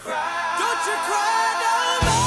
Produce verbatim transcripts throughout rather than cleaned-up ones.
cry. Don't you cry no more.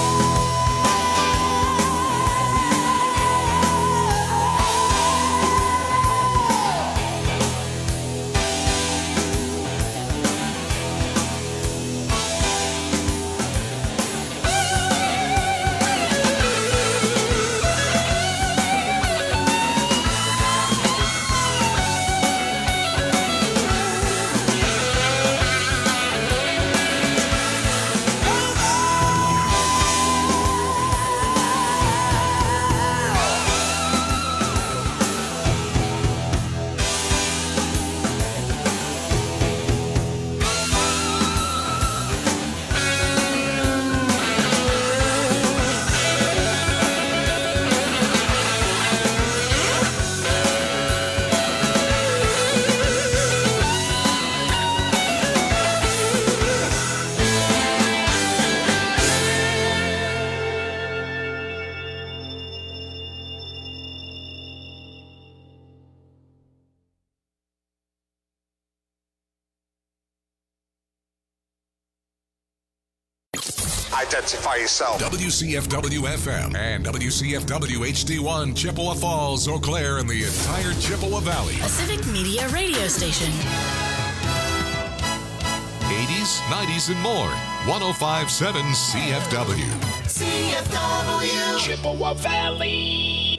Identify yourself. W C F W F M and W C F W H D one, Chippewa Falls, Eau Claire, and the entire Chippewa Valley. A civic media radio station. eighties, nineties, and more. one oh five point seven C F W. C F W. Chippewa Valley.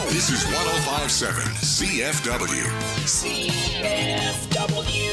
This is one oh five point seven C F W. C F W.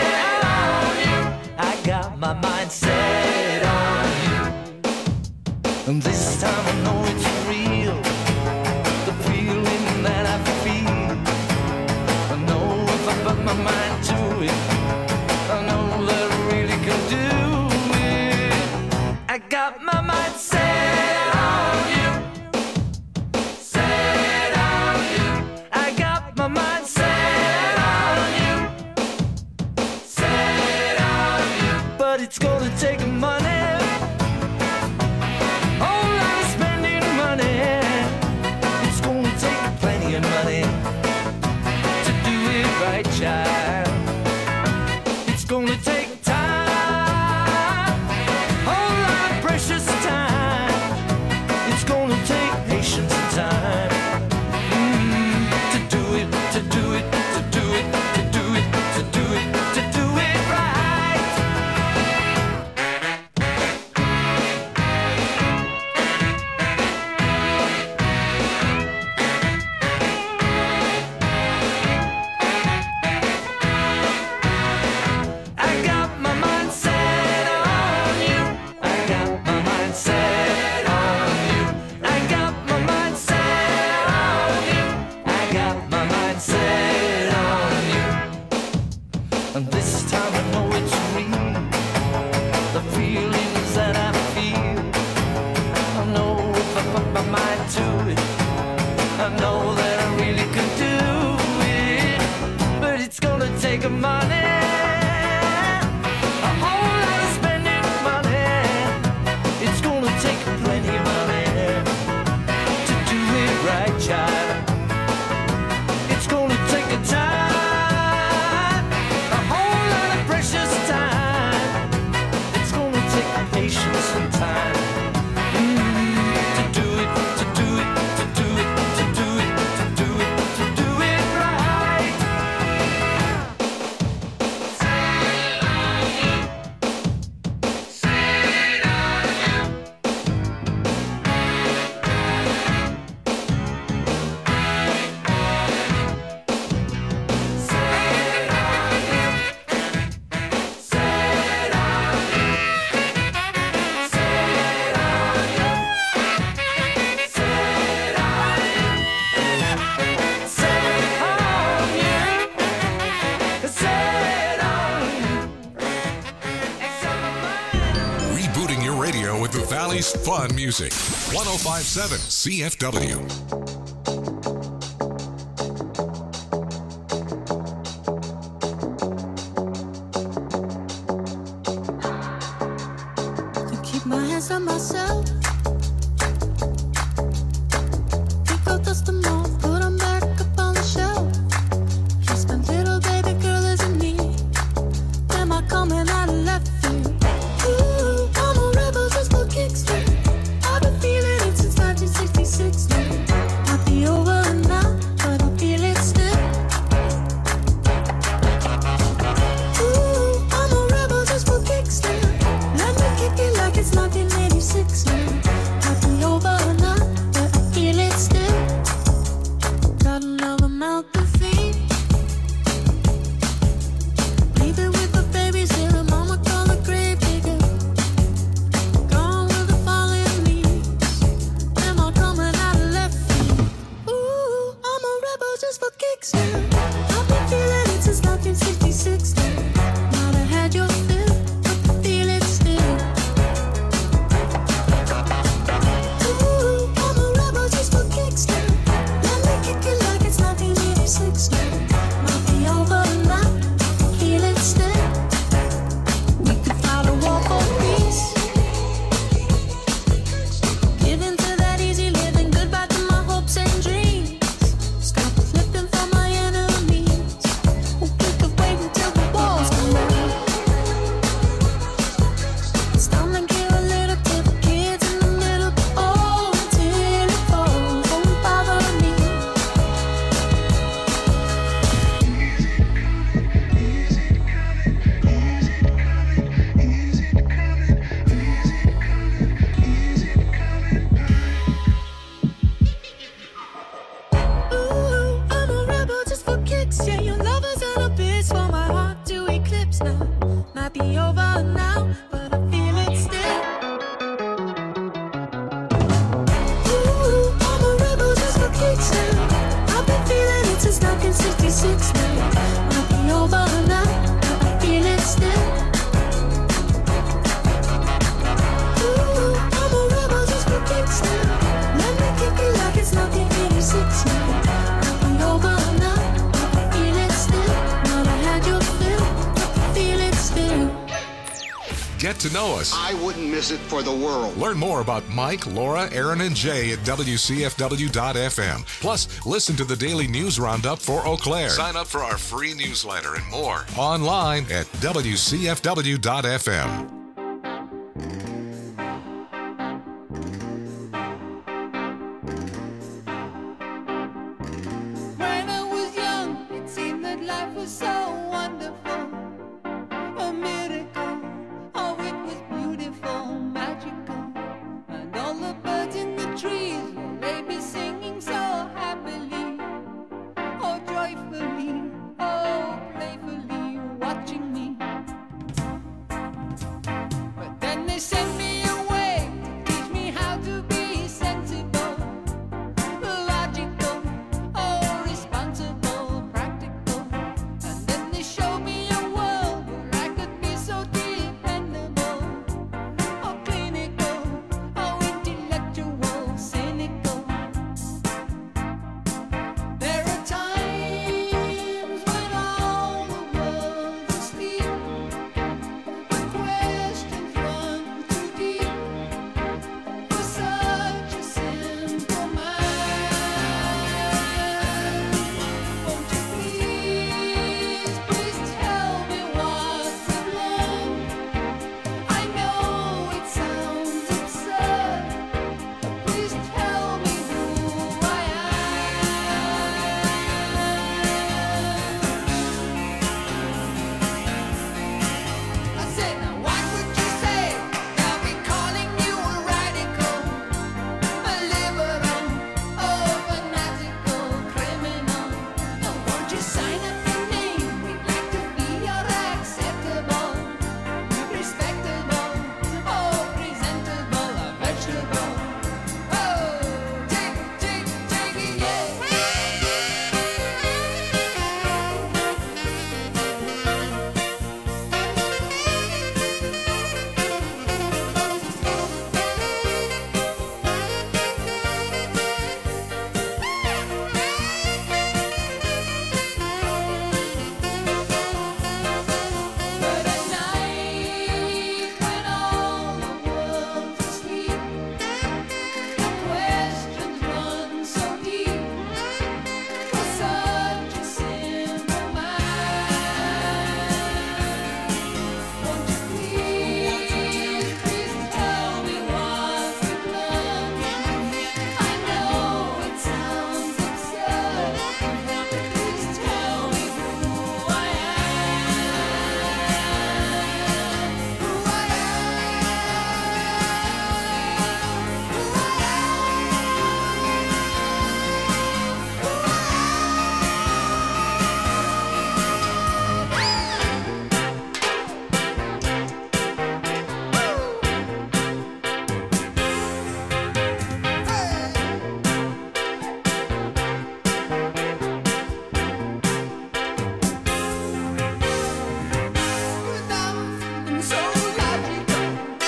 My mind set on you. And this time I know it's real. The feeling that I feel. I know if I put my mind to it, I know that I really can do it. I got my mind set on you. Set on you. I got my mind set on you. Set on you. But it's gonna take money. Child. It's gonna take time, whole lot of precious time. It's gonna take patience and time mm, to do it, to do it, to do it, to do it, to do it, to do it right. Fun music. one oh five point seven C F W. To keep my hands on myself. Pick out dust them off, put them back up on the shelf. Just my little baby girl isn't me. Am I coming out of left field? Ooh, I'm a rebel just for kicks. I've been feeling it since nineteen sixty-six now. Might be over now, but I feel it still. Ooh, I'm a rebel just for kicks now. Let me kick it like it's nineteen eighty-six now. to know us. I wouldn't miss it for the world. Learn more about Mike, Laura, Aaron, and Jay at W C F W dot F M. Plus, listen to the daily news roundup for Eau Claire. Sign up for our free newsletter and more online at W C F W dot F M. When I was young, it seemed that life was so wonderful. A miracle, oh, it was beautiful, magical. And all the birds in the trees, well, they be singing so happily, oh, joyfully, oh, playfully, watching me. But then they sent me away to teach me how to be sensible, logical, oh, responsible, practical. And then they showed me a world where I could be so dependable, oh, clinical, oh, intellectual, cynical. There are times when all the world's asleep, when questions run too deep for such a simple mind. Won't you please, please tell me what we've learned? I know it sounds absurd, but please tell me who I am. I said, now what would you say? They'll be calling you a radical, a liberal, oh, fanatical criminal. Oh, won't you sign up your name? We'd like to be your acceptable, respectable, oh, presentable, a vegetable. Oh, take, take, take it, yeah. But at night, when all the world's asleep, the questions run so deep for such a simple mind. Won't you please, please tell me what we've learned? I know it sounds absurd, but please tell me who I am. Who I am so logical.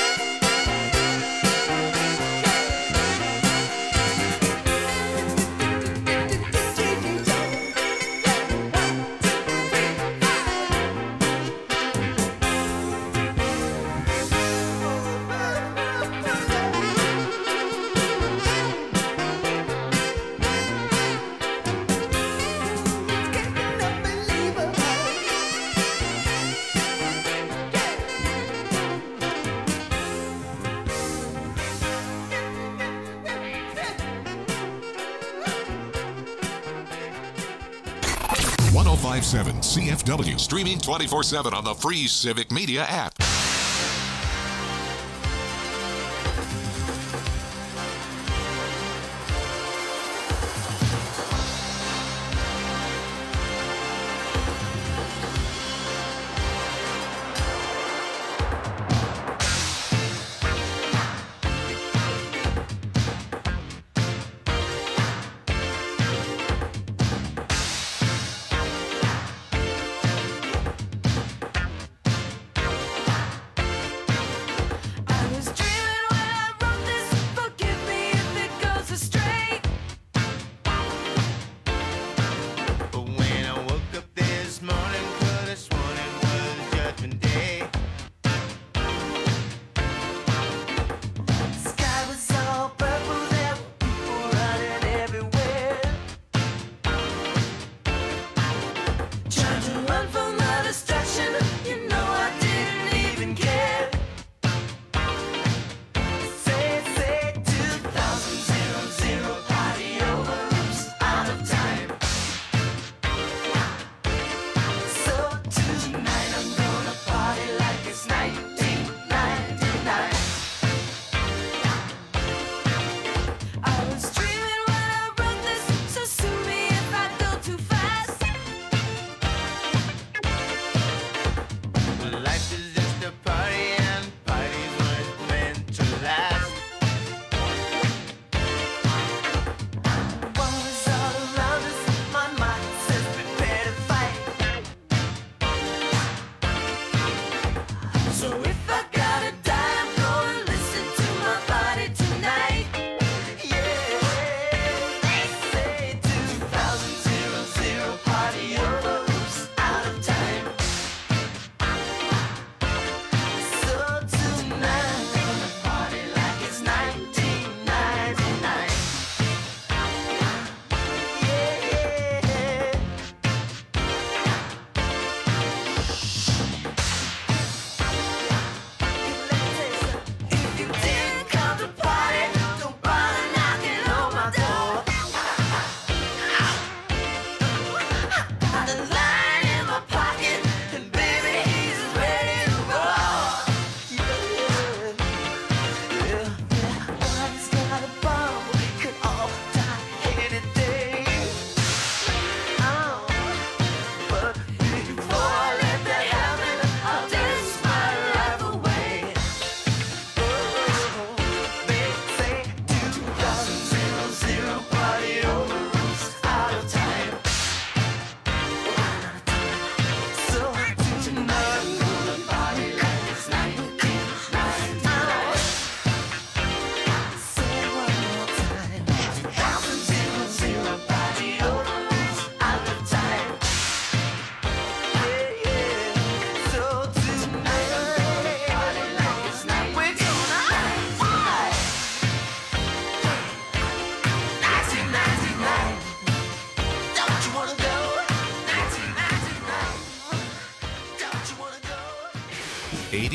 one oh five point seven C F W, streaming twenty-four seven on the free Civic Media app.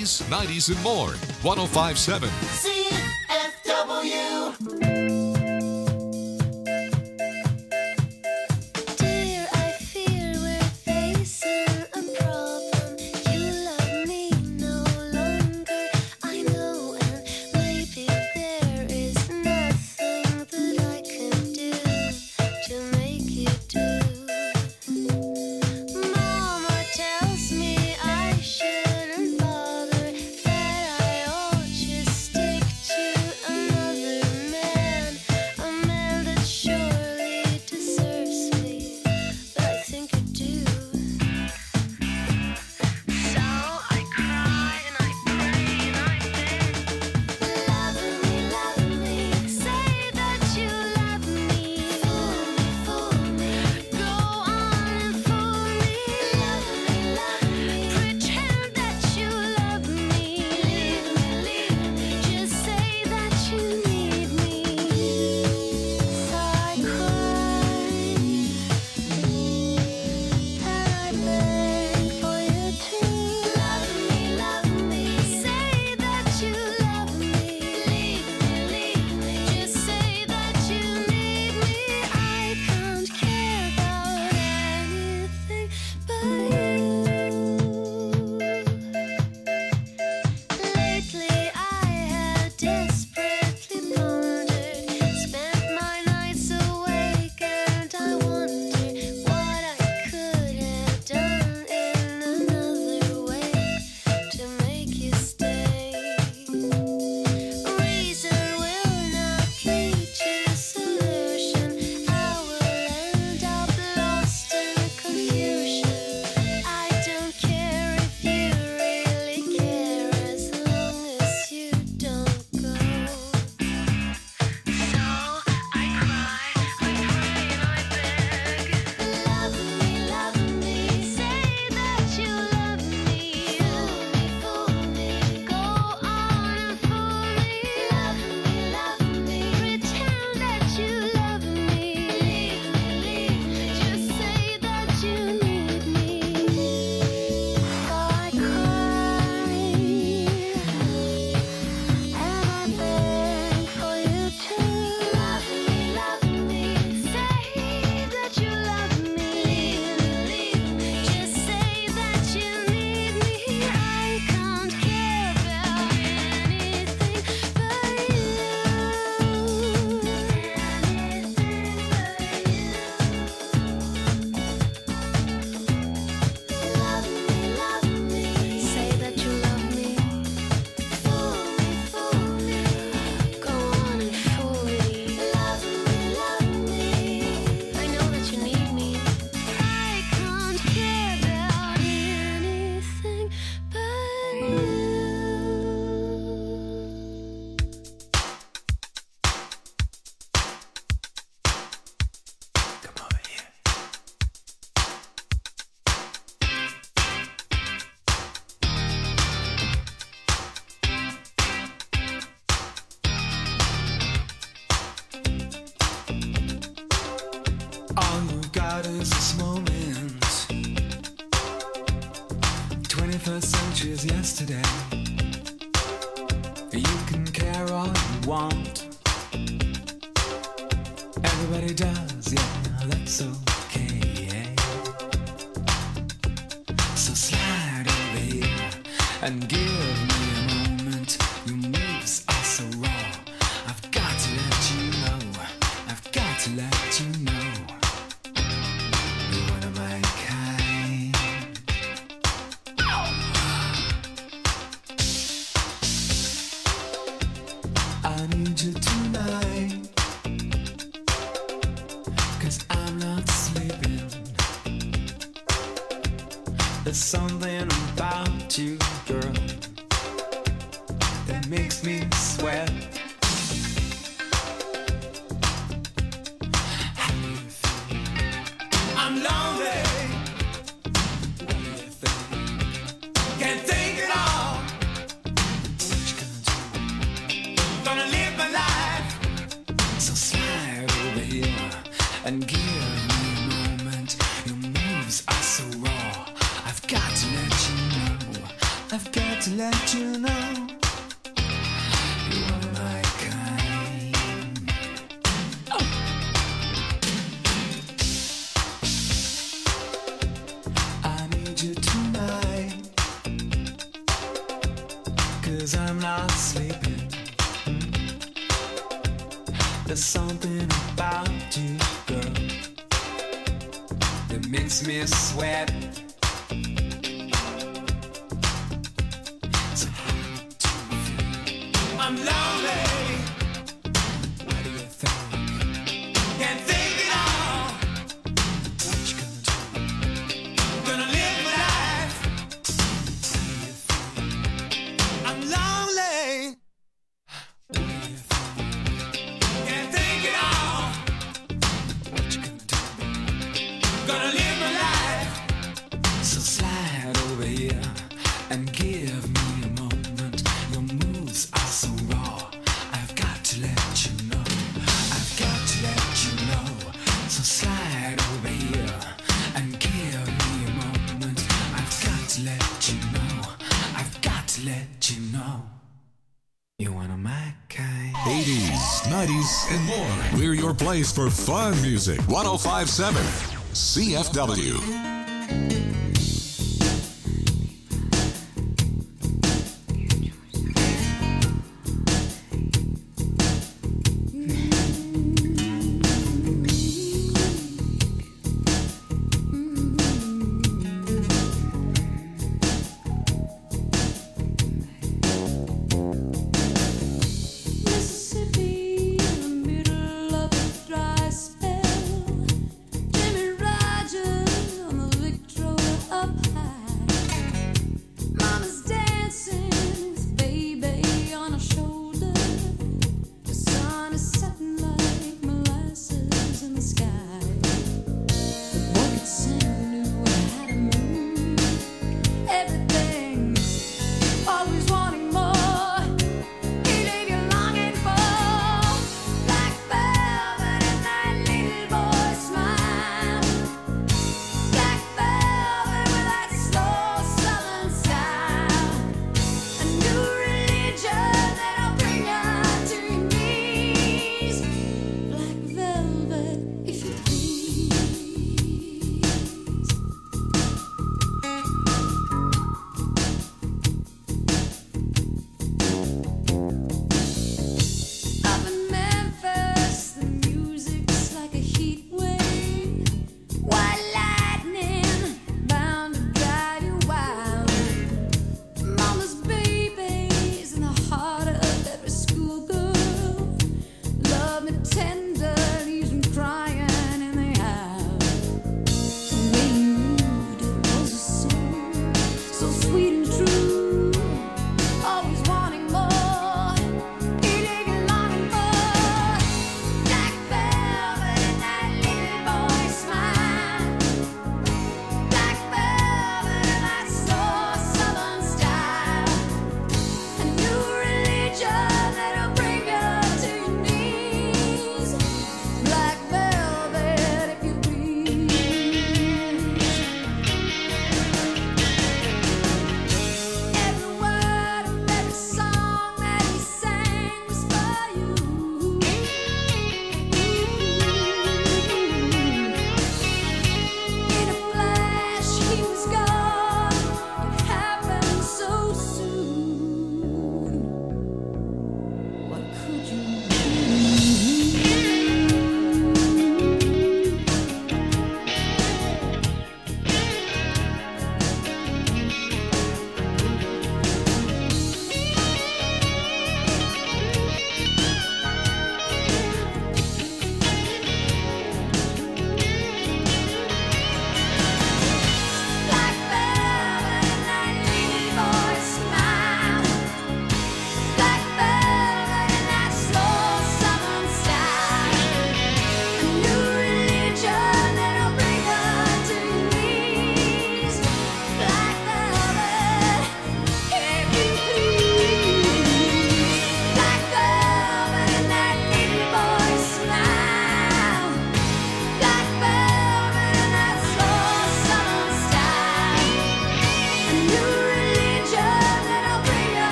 eighties, nineties, and more. one oh five point seven C F W. Dear, I fear we're facing a problem. You love me no longer. I know, and maybe there is nothing that I can do to make you do. Mama tells me I shouldn't bother, that I ought to stick to another man, a man that surely deserves me, but I think I do. So I cry and I pray and I beg, love me, love me, say that you love me, fool me, fool me, go on and fool me, love me, love me, pretend that you love me, leave me, leave me, just say that you need me. So I cry and I beg for you to love me, love me, say that you love me, leave me, leave me, just say that you need me. I can't care about anything but you. Lately I have desperately pondered, spent my nights awake, and I wonder what I could have done in another way to make you stay. Reason will not lead to solution. I will end up lost in confusion. I don't care if you really care, as long as you don't go. So I cry, I pray and I beg, love me, love me, say that you love me, fool me, fool me, go on and fool me, love me, love me, pretend that you love me, leave me, leave me, just say that you need me. So I cry and I beg for you to love me, love me, say that you love me, leave me, leave me, just say that you need me. I can't care about anything but you, anything but you. Love me, love me, say that you love me, fool me, fool me, go on and fool me, love me, love me, I know that you need me. I can't care about anything but you. Come over here. All you've got is this moment. twenty-first century is yesterday. You can care all you want. Everybody does, yeah, that's okay. So slide over here and give me a moment. Your moves are so raw. I've got to let you know. I've got to let you know. You're one of my kind. I need you tonight, 'cause I'm not sleeping. There's something about you, girl, that makes me sweat. How do you feel? I'm lonely. What do you think? Can't think at all. What you gonna do? Gonna live my life. So slide over here and give me a moment. Your moves are so raw. I've got to let you know. I've got got to let you know you are my kind. Oh. I need you tonight, 'cause I'm not sleeping. There's something about you, girl, that makes me sweat. So I'm lonely. What do you think? Can't think it all. What you gonna do? Gonna live my life. What do you think? I'm lonely. What do you think? Can't think it all. What you gonna do? Gonna live my life. So slide over here and give me a moment. Your moves are so raw. I've got to let you know. I've got to let you know. So slide over here and give me a moment. I've got to let you know. I've got to let you know. You wanna my kind. eighties, nineties, and more. We're your place for fun music. one oh five point seven C F W. Mississippi, in the middle of a dry spell. Jimmy Rogers on the Victrola.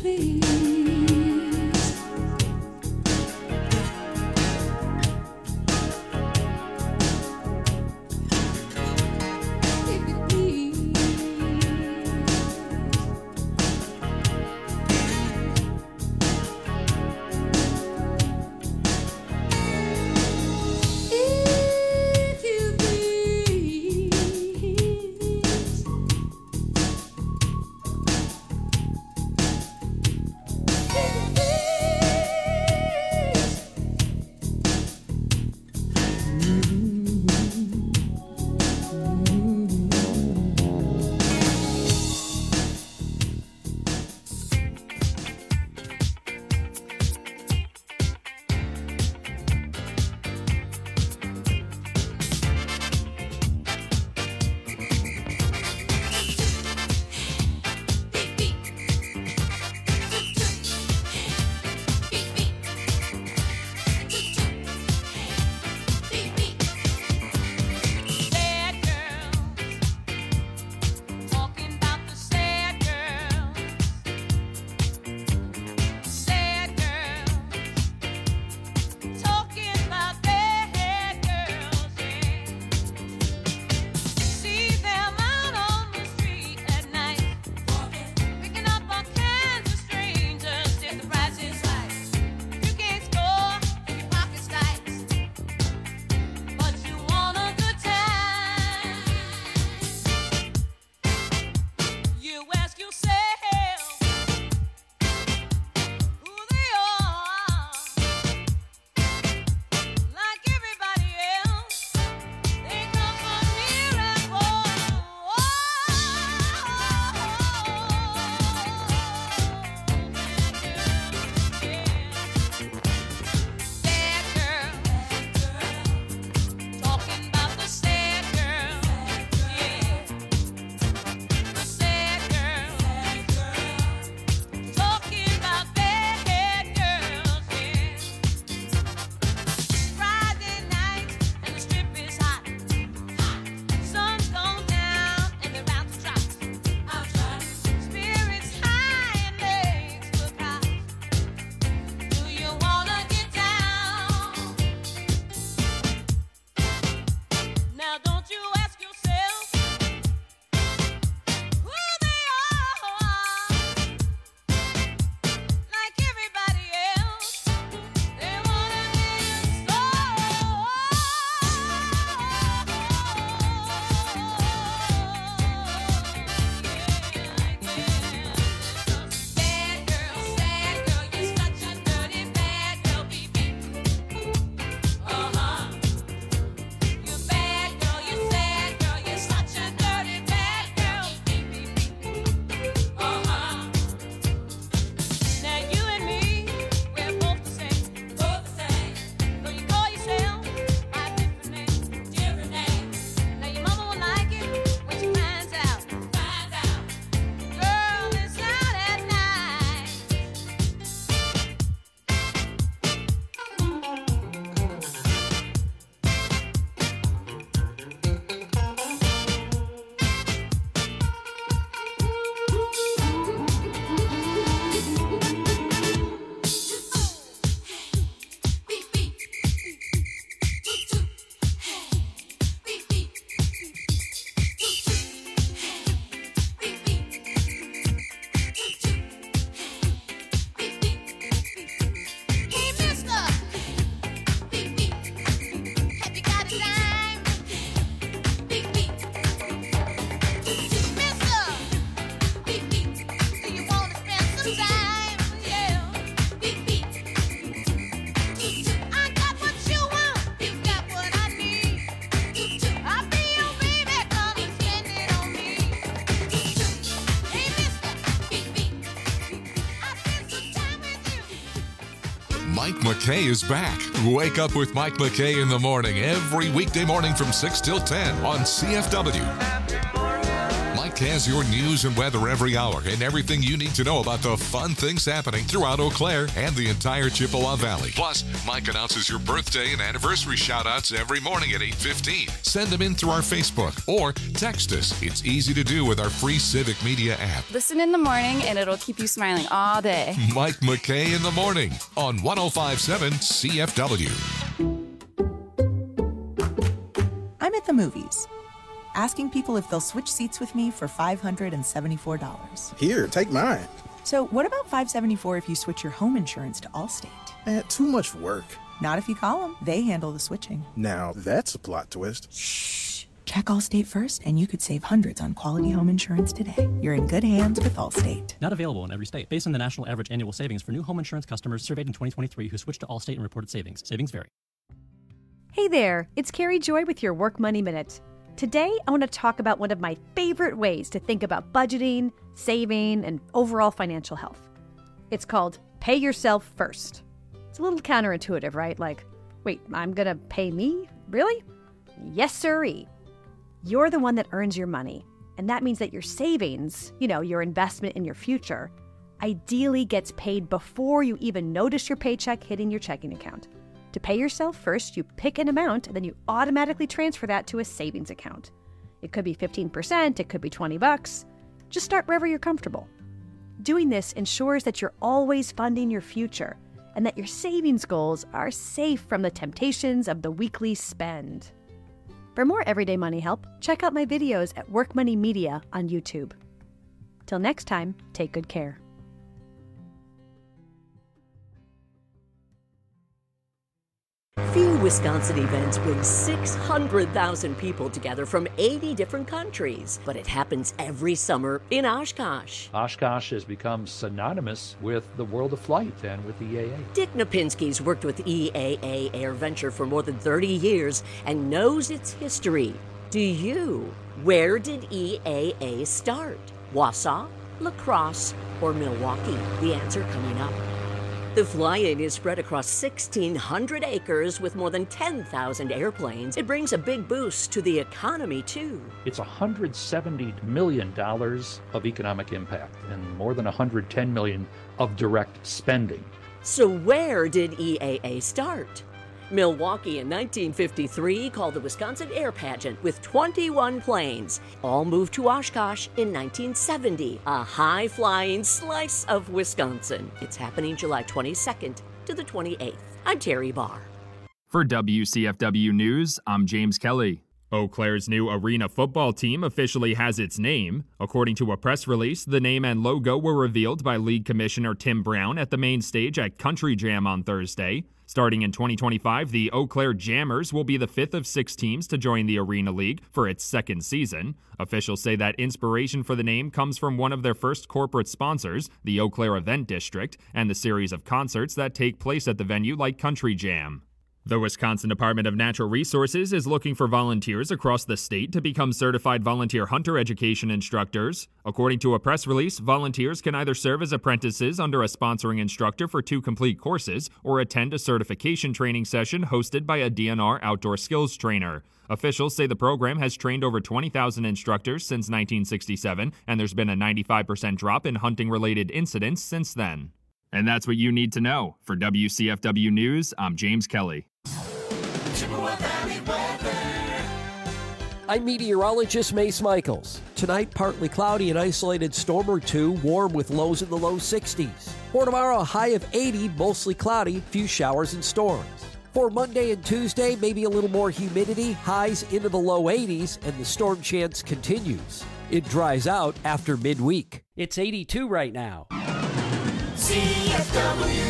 please. If you please. If you please. Mike McKay is back. Wake up with Mike McKay in the morning every weekday morning from six till ten on C F W. Mike has your news and weather every hour and everything you need to know about the fun things happening throughout Eau Claire and the entire Chippewa Valley. Plus, Mike announces your birthday and anniversary shout-outs every morning at eight fifteen. Send them in through our Facebook or text us. It's easy to do with our free Civic Media app. Listen in the morning and it'll keep you smiling all day. Mike McKay in the morning on one oh five point seven C F W. I'm at the movies, asking people if they'll switch seats with me for five hundred seventy-four dollars. Here, take mine. So what about five hundred seventy-four dollars if you switch your home insurance to Allstate? Eh, too much work. Not if you call them. They handle the switching. Now, that's a plot twist. Shh. Check Allstate first, and you could save hundreds on quality home insurance today. You're in good hands with Allstate. Not available in every state. Based on the national average annual savings for new home insurance customers surveyed in twenty twenty-three who switched to Allstate and reported savings. Savings vary. Hey there, it's Carrie Joy with your Work Money Minute. Today, I want to talk about one of my favorite ways to think about budgeting, saving, and overall financial health. It's called Pay Yourself First. It's a little counterintuitive, right? Like, wait, I'm going to pay me? Really? Yes, sirree. You're the one that earns your money, and that means that your savings, you know, your investment in your future, ideally gets paid before you even notice your paycheck hitting your checking account. To pay yourself first, you pick an amount, and then you automatically transfer that to a savings account. It could be fifteen percent, it could be twenty bucks. Just start wherever you're comfortable. Doing this ensures that you're always funding your future, and that your savings goals are safe from the temptations of the weekly spend. For more everyday money help, check out my videos at Work Money Media on YouTube. Till next time, take good care. Few Wisconsin events bring six hundred thousand people together from eighty different countries, but it happens every summer in Oshkosh. Oshkosh has become synonymous with the world of flight and with E A A. Dick Napinski's worked with E A A Air Venture for more than thirty years and knows its history. Do you? Where did E A A start? Wausau, La Crosse, or Milwaukee? The answer coming up. The fly-in is spread across sixteen hundred acres with more than ten thousand airplanes. It brings a big boost to the economy, too. It's one hundred seventy million dollars of economic impact and more than one hundred ten million dollars of direct spending. So where did E A A start? Milwaukee in nineteen fifty-three called the Wisconsin Air Pageant with twenty-one planes. All moved to Oshkosh in nineteen seventy, a high-flying slice of Wisconsin. It's happening July twenty-second to the twenty-eighth. I'm Terry Barr. For W C F W News, I'm James Kelly. Eau Claire's new arena football team officially has its name. According to a press release, the name and logo were revealed by League Commissioner Tim Brown at the main stage at Country Jam on Thursday. Starting in twenty twenty-five, the Eau Claire Jammers will be the fifth of six teams to join the Arena League for its second season. Officials say that inspiration for the name comes from one of their first corporate sponsors, the Eau Claire Event District, and the series of concerts that take place at the venue like Country Jam. The Wisconsin Department of Natural Resources is looking for volunteers across the state to become certified volunteer hunter education instructors. According to a press release, volunteers can either serve as apprentices under a sponsoring instructor for two complete courses or attend a certification training session hosted by a D N R outdoor skills trainer. Officials say the program has trained over twenty thousand instructors since nineteen sixty-seven, and there's been a ninety-five percent drop in hunting-related incidents since then. And that's what you need to know. For W C F W News, I'm James Kelly. Chippewa Valley weather. I'm meteorologist Mace Michaels. Tonight, partly cloudy, an isolated storm or two, warm with lows in the low sixties. For tomorrow, a high of eighty, mostly cloudy, few showers and storms. For Monday and Tuesday, maybe a little more humidity, highs into the low eighties, and the storm chance continues. It dries out after midweek. It's eighty-two right now. C F W.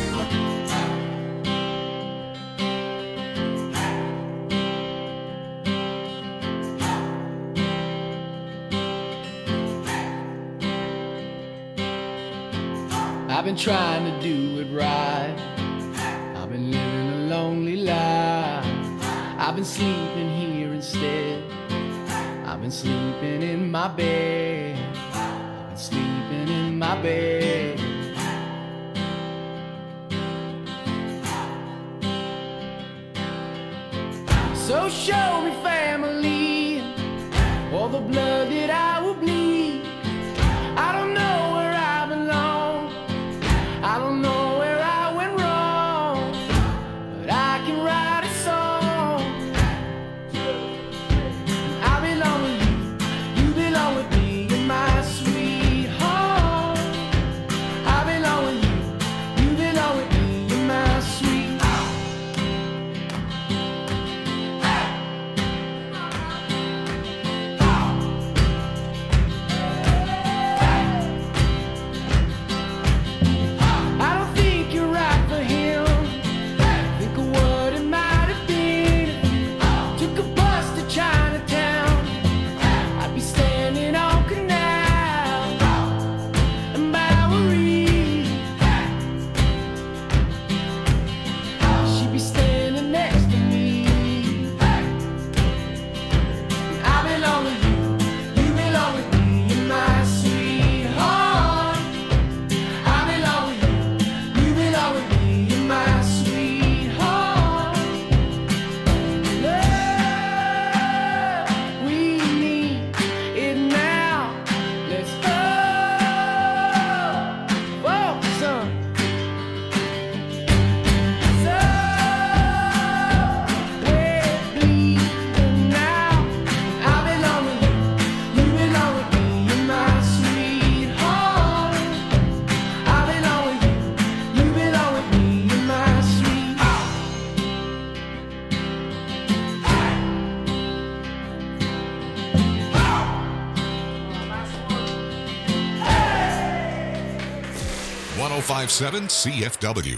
I've been trying to do it right. I've been living a lonely life. I've been sleeping here instead. I've been sleeping in my bed. I've been sleeping in my bed. So show me family, all the blood that I will bleed. it's oh, oh, son. So we're bleeding now. I belong with you, you belong with me, you're my sweetheart. I belong with you, you belong with me, you're my sweetheart. one oh five point seven C F W.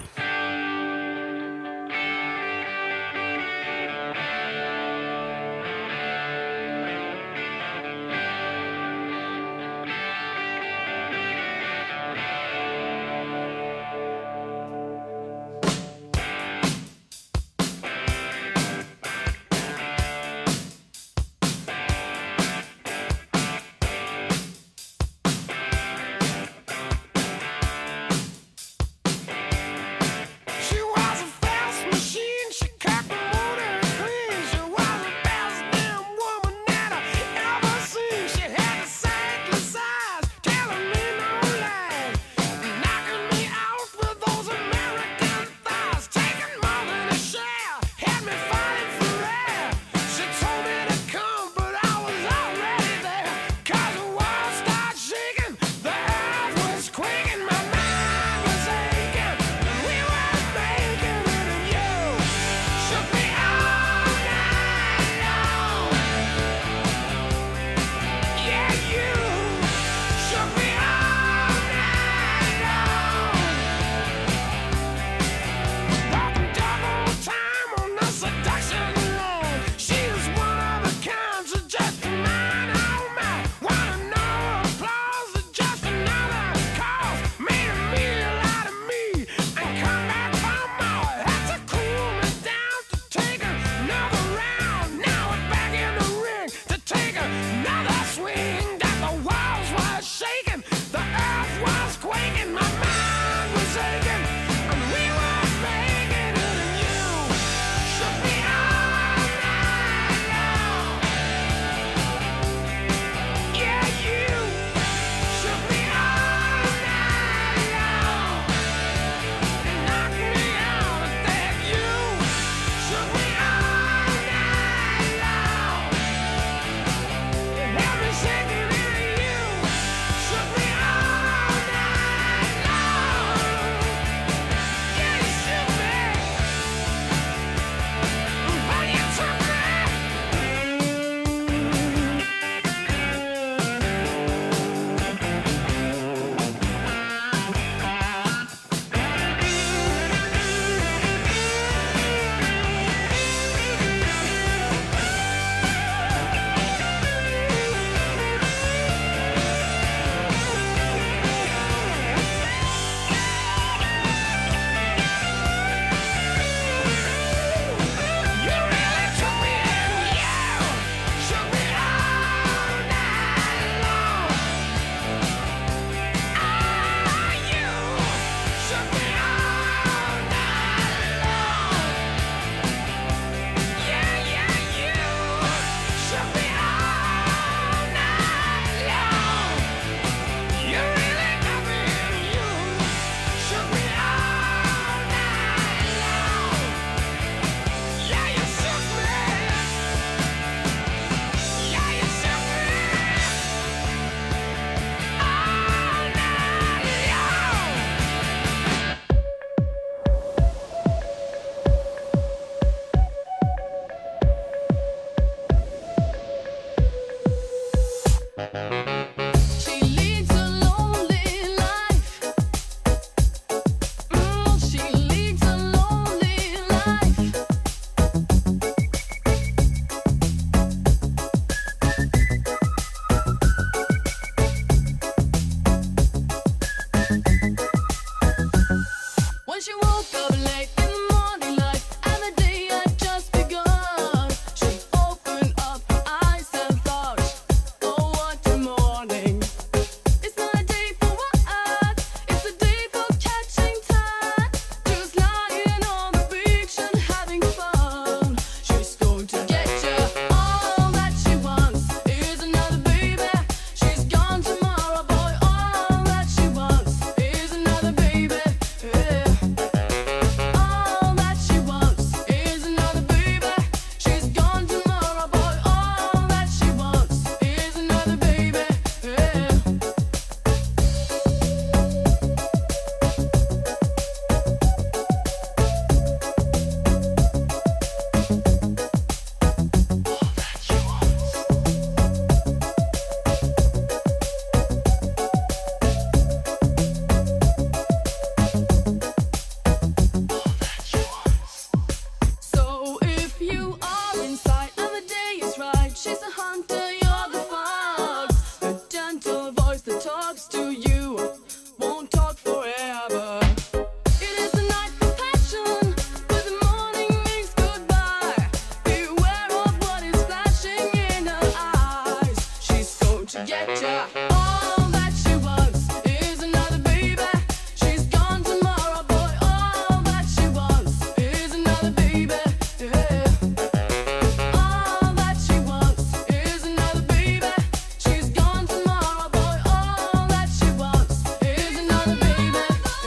voice that talks to you won't talk forever. It is the night for passion, but the morning means goodbye. Beware of what is flashing in her eyes. She's going to get ya. All that she wants is another baby. She's gone tomorrow, boy. All that she wants is another baby. Yeah. All that she wants is another baby. She's gone tomorrow, boy. All that she wants is another baby.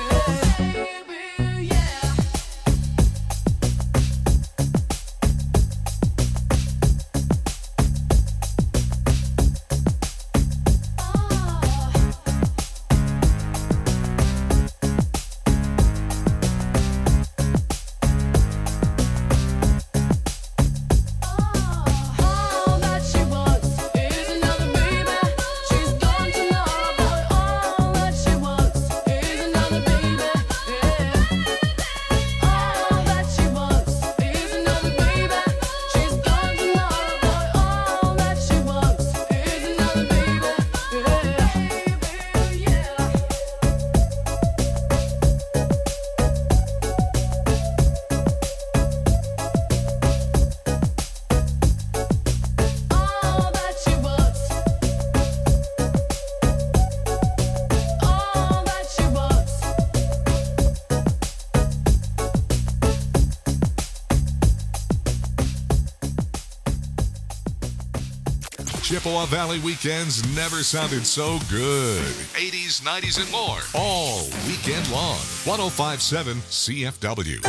Yeah. Yeah. All that she wants is another baby. She's gone tomorrow, boy. All that she wants is another baby. Yeah. All that she wants is another baby. She's gone tomorrow, boy. All that she wants is another baby. Yeah. Yeah. All that she wants. All that she wants. Chippewa Valley weekends never sounded so good. eighties, nineties, and more. All weekend long. one oh five point seven C F W.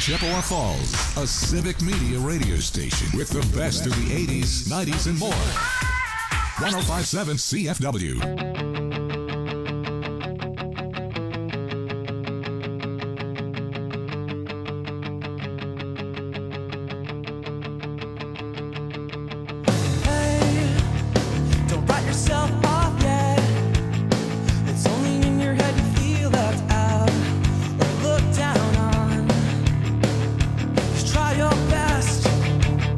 Chippewa Falls, a civic media radio station with the best of the eighties, nineties, and more. one oh five point seven C F W.